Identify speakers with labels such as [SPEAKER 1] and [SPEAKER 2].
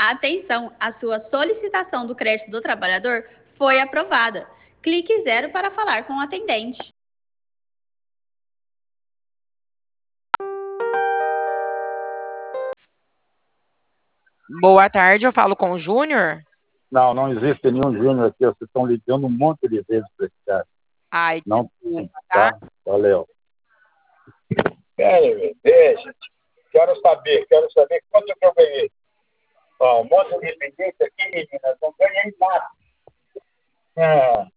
[SPEAKER 1] Atenção, a sua solicitação do crédito do trabalhador foi aprovada. Clique 0 para falar com o atendente.
[SPEAKER 2] Boa tarde, eu falo com o Júnior.
[SPEAKER 3] Não, não existe nenhum Júnior aqui. Vocês estão ligando um monte de vezes para esse cara.
[SPEAKER 2] Ai,
[SPEAKER 3] Não,
[SPEAKER 2] desculpa, tá?
[SPEAKER 3] tá? Valeu. Deixa. Quero saber quanto que eu ganhei. Ó, um monte de independente aqui, meninas, não ganhei nada.